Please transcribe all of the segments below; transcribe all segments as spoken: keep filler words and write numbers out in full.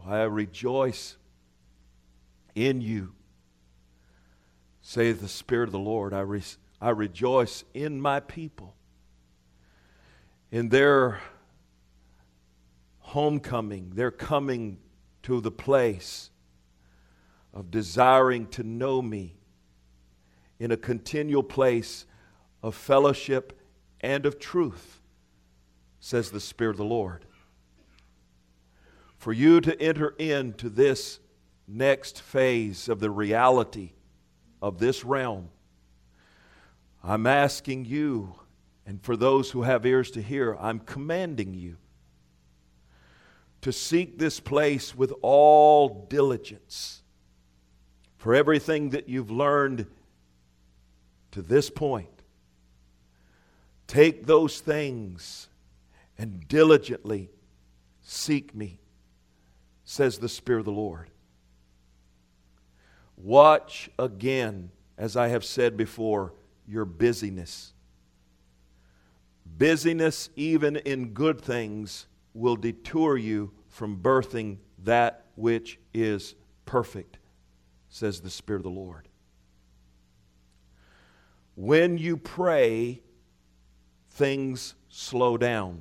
I rejoice in you, saith the Spirit of the Lord. I, re- I rejoice in my people, in their homecoming, their coming to the place of desiring to know me in a continual place of fellowship and of truth, says the Spirit of the Lord. For you to enter into this next phase of the reality of this realm, I'm asking you, and for those who have ears to hear, I'm commanding you to seek this place with all diligence. For everything that you've learned to this point, take those things and diligently seek me, says the Spirit of the Lord. Watch again, as I have said before, your busyness. Busyness, even in good things, will detour you from birthing that which is perfect, says the Spirit of the Lord. When you pray, things slow down.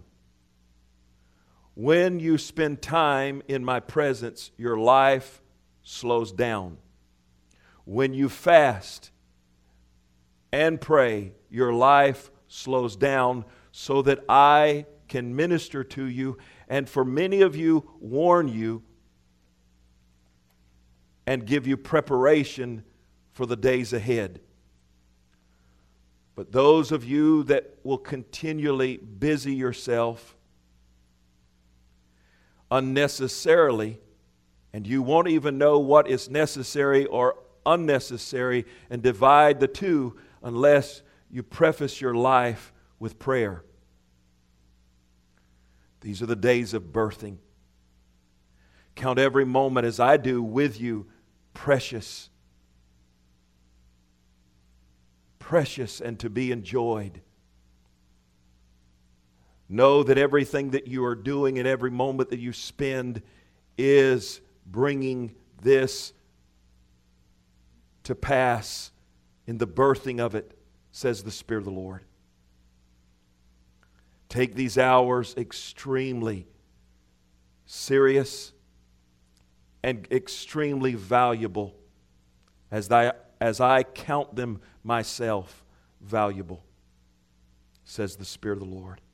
When you spend time in my presence, your life slows down. When you fast and pray, your life slows down so that I can minister to you, and for many of you, warn you and give you preparation for the days ahead. But those of you that will continually busy yourself unnecessarily, and you won't even know what is necessary or unnecessary, and divide the two unless you preface your life with prayer. These are the days of birthing. Count every moment, as I do with you, precious. Precious and to be enjoyed. Know that everything that you are doing and every moment that you spend is bringing this to pass in the birthing of it, says the Spirit of the Lord. Take these hours extremely serious and extremely valuable, as I, as I count them myself valuable, says the Spirit of the Lord.